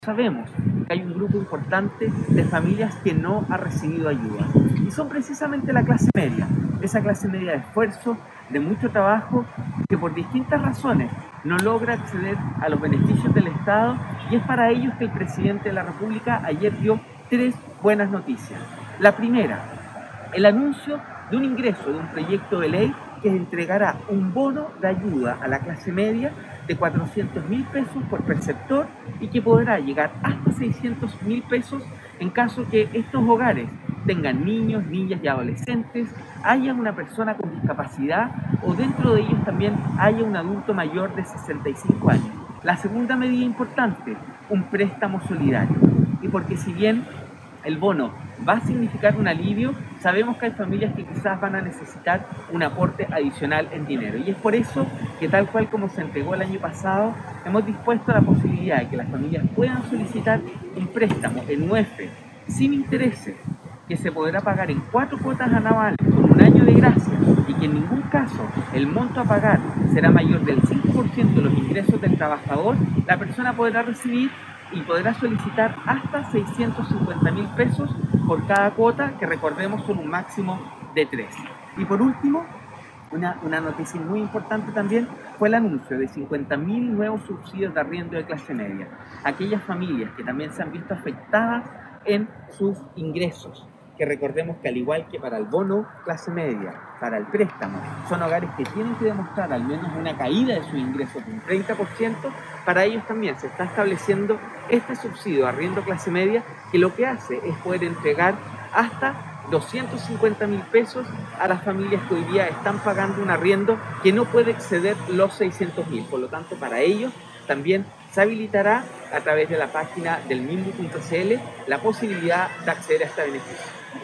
sabemos que hay un grupo importante de familias que no ha recibido ayuda. Y son precisamente la clase media, esa clase media de esfuerzo, de mucho trabajo, que por distintas razones no logra acceder a los beneficios del Estado, y es para ellos que el presidente de la República ayer dio 3 buenas noticias. La primera, el anuncio de un ingreso de un proyecto de ley que entregará un bono de ayuda a la clase media de 400.000 pesos por perceptor y que podrá llegar hasta 600.000 pesos en caso que estos hogares tengan niños, niñas y adolescentes, haya una persona con discapacidad o dentro de ellos también haya un adulto mayor de 65 años. La segunda medida importante, un préstamo solidario. Y porque si bien el bono va a significar un alivio, sabemos que hay familias que quizás van a necesitar un aporte adicional en dinero. Y es por eso que, tal cual como se entregó el año pasado, hemos dispuesto la posibilidad de que las familias puedan solicitar un préstamo en UEF sin intereses, que se podrá pagar en 4 cuotas anuales con un año de gracia y que en ningún caso el monto a pagar será mayor del 5% de los ingresos del trabajador. La persona podrá recibir y podrá solicitar hasta 650.000 pesos por cada cuota, que recordemos son un máximo de 3. Y por último, una noticia muy importante también fue el anuncio de 50.000 nuevos subsidios de arriendo de clase media. Aquellas familias que también se han visto afectadas en sus ingresos, que recordemos que al igual que para el bono clase media, para el préstamo, son hogares que tienen que demostrar al menos una caída de sus ingresos de un 30%, para ellos también se está estableciendo este subsidio de arriendo clase media, que lo que hace es poder entregar hasta 250.000 pesos a las familias que hoy día están pagando un arriendo que no puede exceder los 600.000. Por lo tanto, para ellos también se habilitará a través de la página del minbu.cl la posibilidad de acceder a este beneficio.